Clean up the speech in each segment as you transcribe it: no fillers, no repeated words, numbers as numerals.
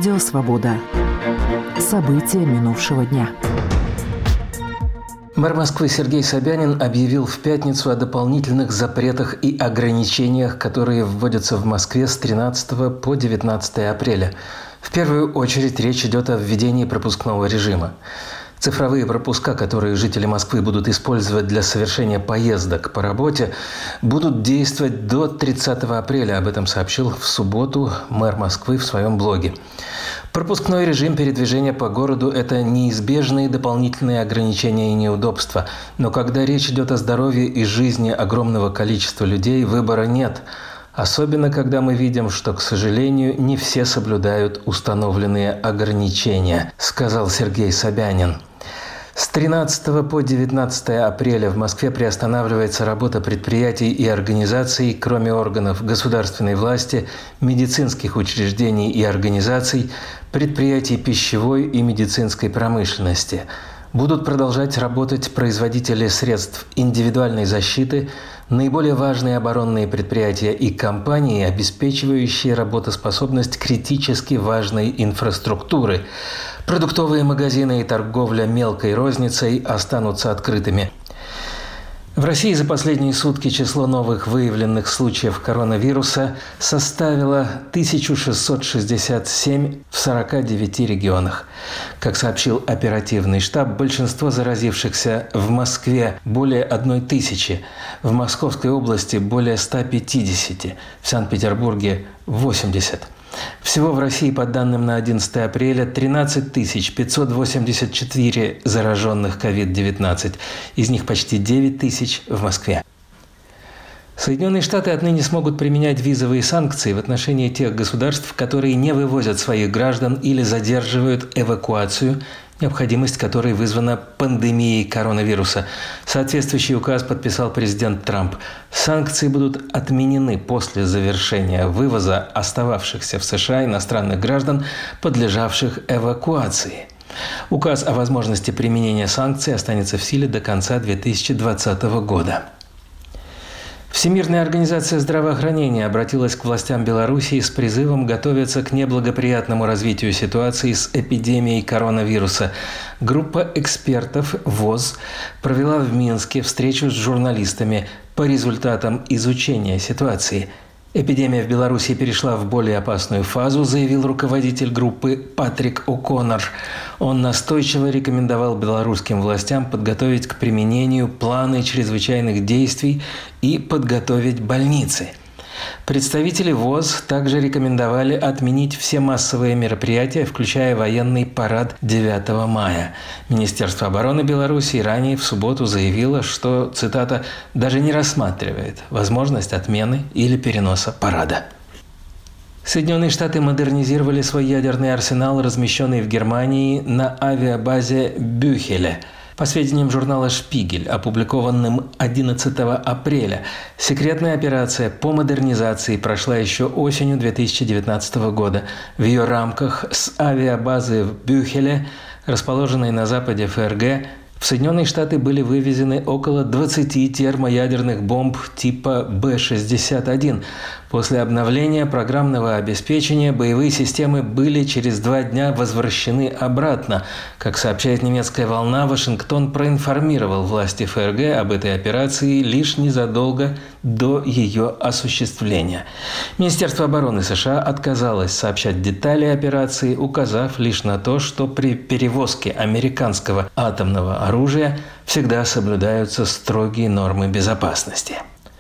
Радио «Свобода». События минувшего дня. Мэр Москвы Сергей Собянин объявил в пятницу о дополнительных запретах и ограничениях, которые вводятся в Москве с 13 по 19 апреля. В первую очередь речь идет о введении пропускного режима. Цифровые пропуска, которые жители Москвы будут использовать для совершения поездок по работе, будут действовать до 30 апреля. Об этом сообщил в субботу мэр Москвы в своем блоге. Пропускной режим передвижения по городу – это неизбежные дополнительные ограничения и неудобства. Но когда речь идет о здоровье и жизни огромного количества людей, выбора нет. Особенно, когда мы видим, что, к сожалению, не все соблюдают установленные ограничения, сказал Сергей Собянин. С 13 по 19 апреля в Москве приостанавливается работа предприятий и организаций, кроме органов государственной власти, медицинских учреждений и организаций, предприятий пищевой и медицинской промышленности. Будут продолжать работать производители средств индивидуальной защиты, наиболее важные оборонные предприятия и компании, обеспечивающие работоспособность критически важной инфраструктуры. Продуктовые магазины и торговля мелкой розницей останутся открытыми. В России за последние сутки число новых выявленных случаев коронавируса составило 1667 в 49 регионах. Как сообщил оперативный штаб, большинство заразившихся в Москве более 1000, в Московской области более 150, в Санкт-Петербурге 80. Всего в России, по данным на 11 апреля, 13 584 зараженных COVID-19. Из них почти 9 тысяч в Москве. Соединенные Штаты отныне смогут применять визовые санкции в отношении тех государств, которые не вывозят своих граждан или задерживают эвакуацию, необходимость которой вызвана пандемией коронавируса. Соответствующий указ подписал президент Трамп. Санкции будут отменены после завершения вывоза остававшихся в США иностранных граждан, подлежавших эвакуации. Указ о возможности применения санкций останется в силе до конца 2020 года. Всемирная организация здравоохранения обратилась к властям Белоруссии с призывом готовиться к неблагоприятному развитию ситуации с эпидемией коронавируса. Группа экспертов ВОЗ провела в Минске встречу с журналистами по результатам изучения ситуации. Эпидемия в Беларуси перешла в более опасную фазу, заявил руководитель группы Патрик О'Коннор. Он настойчиво рекомендовал белорусским властям подготовить к применению планы чрезвычайных действий и подготовить больницы. Представители ВОЗ также рекомендовали отменить все массовые мероприятия, включая военный парад 9 мая. Министерство обороны Беларуси ранее в субботу заявило, что, цитата, «даже не рассматривает возможность отмены или переноса парада». Соединенные Штаты модернизировали свой ядерный арсенал, размещенный в Германии на авиабазе Бюхеле. По сведениям журнала «Шпигель», опубликованным 11 апреля, секретная операция по модернизации прошла еще осенью 2019 года. В ее рамках с авиабазы в Бюхеле, расположенной на западе ФРГ, в Соединенные Штаты были вывезены около 20 термоядерных бомб типа Б-61. После обновления программного обеспечения боевые системы были через 2 дня возвращены обратно. Как сообщает немецкая «Волна», Вашингтон проинформировал власти ФРГ об этой операции лишь незадолго до ее осуществления. Министерство обороны США отказалось сообщать детали операции, указав лишь на то, что при перевозке американского атомного оружия всегда соблюдаются строгие нормы безопасности.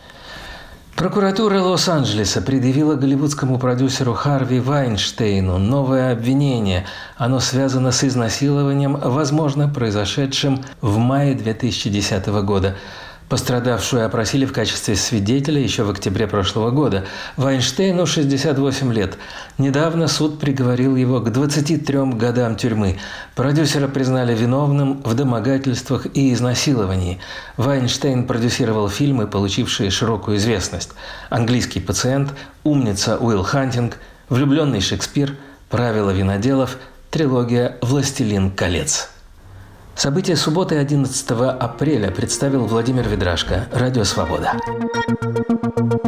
Прокуратура Лос-Анджелеса предъявила голливудскому продюсеру Харви Вайнштейну новое обвинение. Оно связано с изнасилованием, возможно, произошедшим в мае 2010 года. Пострадавшую опросили в качестве свидетеля еще в октябре прошлого года. Вайнштейну 68 лет. Недавно суд приговорил его к 23 годам тюрьмы. Продюсера признали виновным в домогательствах и изнасиловании. Вайнштейн продюсировал фильмы, получившие широкую известность: «Английский пациент», «Умница Уилл Хантинг», «Влюбленный Шекспир», «Правила виноделов», трилогия «Властелин колец». События субботы 11 апреля представил Владимир Ведрашко. Радио «Свобода».